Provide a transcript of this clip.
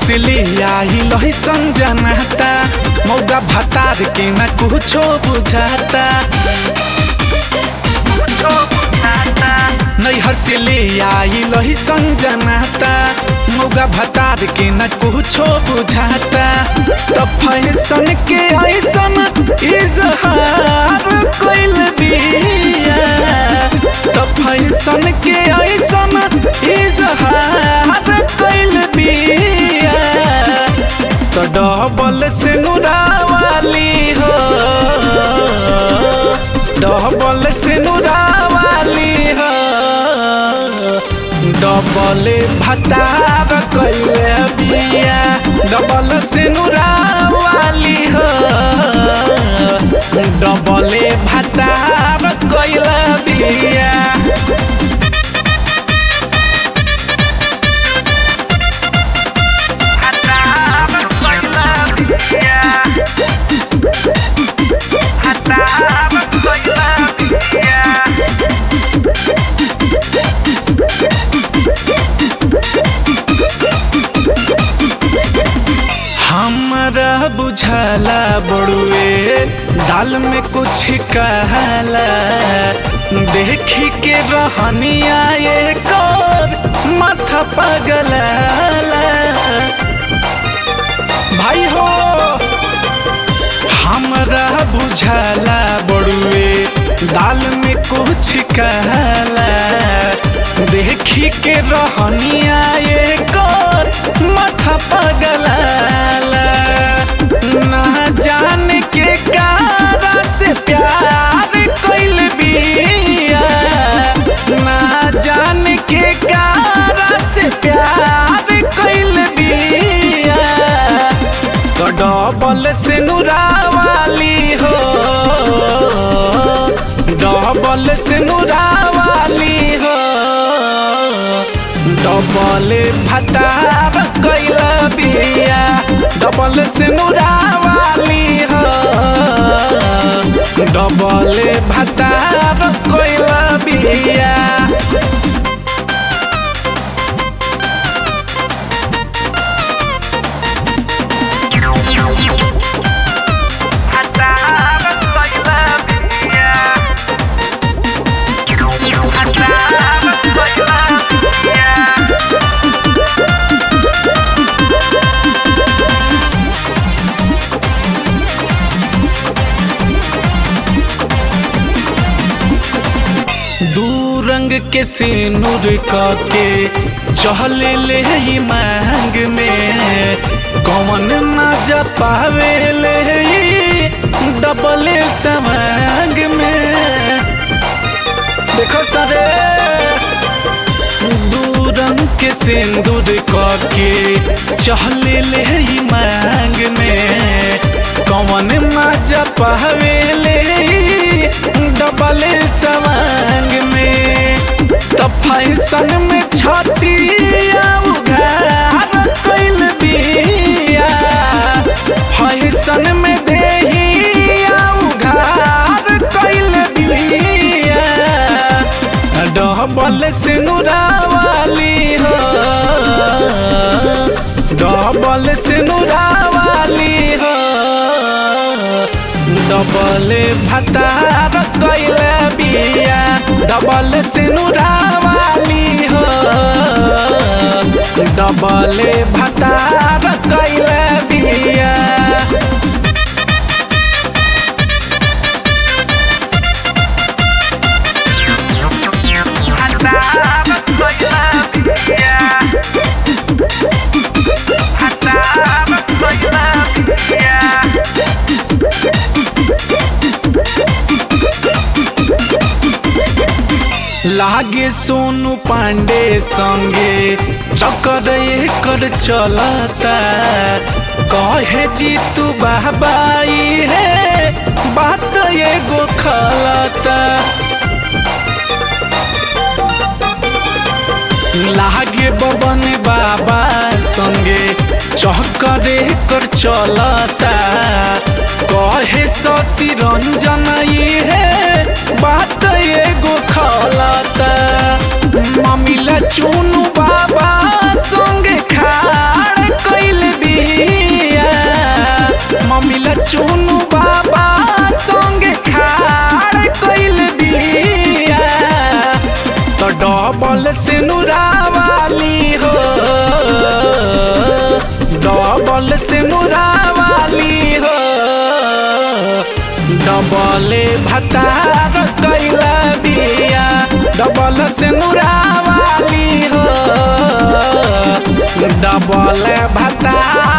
से ले आई लही संजनाता मौगा भतार के न कुछो बुझाता नैहर से ले आई लही संजनाता मौगा भतार के न कुछो बुझाता तब फैशन के ऐसन इजहार कइल बिया तब फैशन के ऐसन इजहार कइल बिया तो डबल से नुरावाली हो डबल से नुरावाली हो डबल भतार कइले बिया डबल से नुरावाली हो डबल भतार कइले बिया हमरा बुझाला बड़ुए दाल में कुछ कहला देखी के रहनिया एक और माथा पगलाला भाई हो हमरा बुझाला बड़ुए दाल में कुछ कहला देखी के रहनिया एक और माथा पगलाला ना जान के कारा से प्यार कइल बिया ना जान के कारा से प्यार कइल बिया तो डबल से नुरावाली हो डबल से नुरावाली हो डबल भतार कइल बिया डबल से नुरावाली हो डबल भतार कइल बिया दू रंग के सिनुर के चहल ले ही मांग में कौन ना जा पावे ले डबल समांग में देखो सारे दू रंग के सिंदूर के चहल ले ही मांग में कौन ना जा पावे ले डबल समांग में तब फैशन में छतिया उघार कइल बिया फैशन में देहिया उघार कइल बिया डबल से नुरावाली हो डबल से नुरावाली हो डबल भतार कइल बिया डबल से नुरावाली हो डबल भतार कइल बिया लागे सोनू पांडे संगे चक्कर एकर चलता कहे जीतू बाबाई है बात एगो खलता लागे बबन बाबा संगे चक्कर एकर चलता कहे शशि रंजन है बात एगो खलता ममिला चुनु बाबा संगे खाड़ कइले डबले भतार कैला बिया डबल से नुरावाली हो डबल भतार